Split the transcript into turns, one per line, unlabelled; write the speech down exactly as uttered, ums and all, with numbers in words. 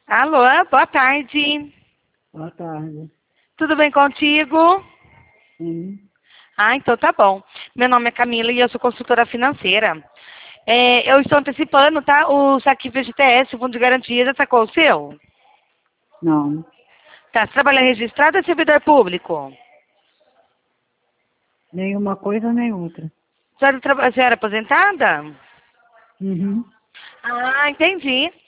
Alô, boa tarde.
Boa tarde.
Tudo bem contigo?
Sim.
Ah, então tá bom. Meu nome é Camila e eu sou consultora financeira. É, eu estou antecipando, tá? O saque F G T S, o Fundo de Garantia, já sacou o seu?
Não.
Tá, você trabalha registrado ou é servidor público?
Nenhuma coisa nem outra.
Você era, traba- você era aposentada?
Uhum.
Ah, entendi.